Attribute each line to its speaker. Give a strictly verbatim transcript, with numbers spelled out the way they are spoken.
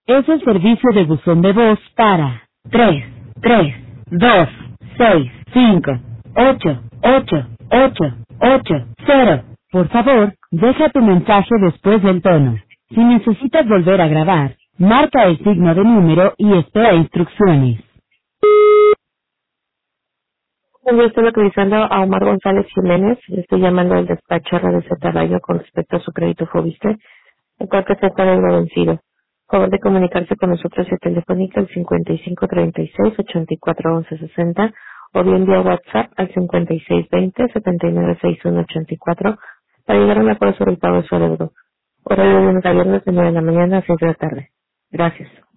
Speaker 1: Es el servicio de buzón de voz para tres, tres, dos, seis, cinco, ocho, ocho, ocho, ocho, cero. Por favor, deja tu mensaje después del tono. Si necesitas volver a grabar, marca el signo de número y espera instrucciones.
Speaker 2: Yo estoy localizando a Omar González Jiménez. Le estoy llamando al despacho R D Z Rayo con respecto a su crédito Fobiste, el cual que se está dando vencido. Favor de comunicarse con nosotros vía telefónica al cincuenta y cinco treinta y seis ochenta y cuatro once sesenta o bien vía WhatsApp al cincuenta y seis veinte setenta y nueve sesenta y uno ochenta y cuatro para llegar a un acuerdo sobre el pago de su adeudo. Horario de lunes a viernes de nueve de la mañana a seis de la tarde. Gracias.